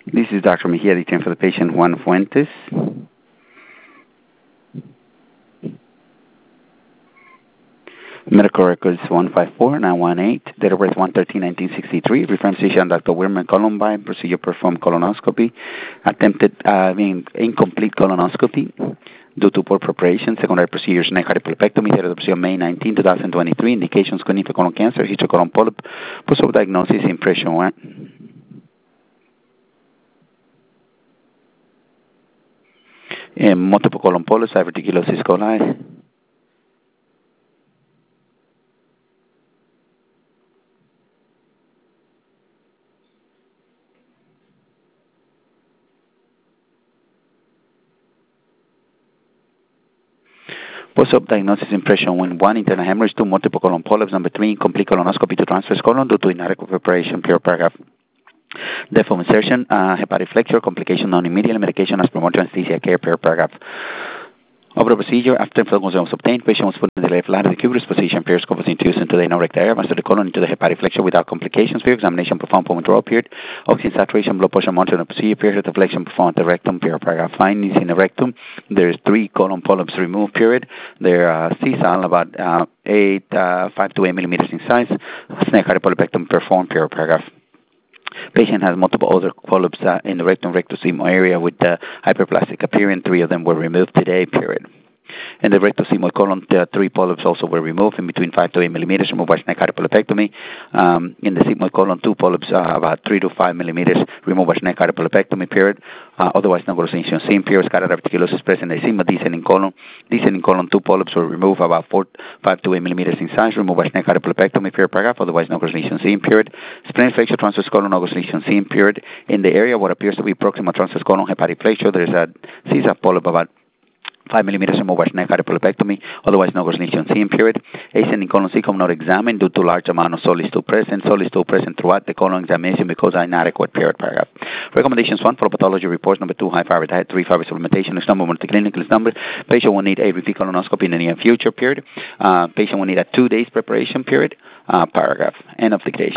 This is Dr. Mejia, returning for the patient Juan Fuentes. Medical records 154918, date of birth 1/13/1963, reference patient Dr. Wilmer Columbine, procedure performed colonoscopy, attempted incomplete colonoscopy due to poor preparation, secondary procedures neck hyperlipectomy, date of procedure May 19, 2023, indications cognitive colon cancer, history colon polyp, possible diagnosis, impression 1. Multiple colon polyps, diverticulosis coli. Post-op diagnosis impression when 1, internal hemorrhage, 2, multiple colon polyps, number 3, incomplete colonoscopy to transverse colon due to inadequate preparation, period paragraph. Depth of insertion, hepatic flexure, complication non-immediate, medication as promoted anesthesia care, period paragraph. Of the procedure, after inflation was obtained, patient was put in the left lateral cubitus position, periscope was introduced into the anal rectal area, master the colon into the hepatic flexure without complications, period examination performed upon withdrawal period, oxygen saturation, blood pressure monitored in the procedure, period deflection performed at the rectum, period paragraph. Findings in the rectum, there's 3 colon polyps removed, period. They're sessile, about 5 to 8 millimeters in size, snake hyperlipectomy performed, period paragraph. Patient has multiple other polyps in the rectum rectosigmoid area with hyperplastic appearance. 3 of them were removed today, period. In the rectosigmoid colon, 3 polyps also were removed in between 5 to 8 millimeters, removed by snake hyperlipectomy. In the sigmoid colon, 2 polyps about 3 to 5 millimeters, removed by snake hyperlipectomy, period. Otherwise, no lesion seen, period. Scatter diverticulosis present in the sigma, descending colon. Descending colon, 2 polyps were removed about 5 to 8 millimeters in size, removed by snake hyperlipectomy, period paragraph. Otherwise, no lesion seen, period. Splenic flexure, transverse colon, no lesion seen, period. In the area what appears to be proximal transverse colon hepatic flexure, there is a sessile polyp about 5 millimeters removed by snake hyperlipectomy, otherwise no lesion seen, period. Ascending colon cecum not examined due to large amount of solid stool present throughout the colon examination because inadequate, period paragraph. Recommendations 1, for pathology reports, number 2, high fiber diet, 3, fiber supplementation, next number 1, clinical number. Patient will need a repeat colonoscopy in the near future, period. Patient will need a 2 days preparation, period, paragraph. End of dictation.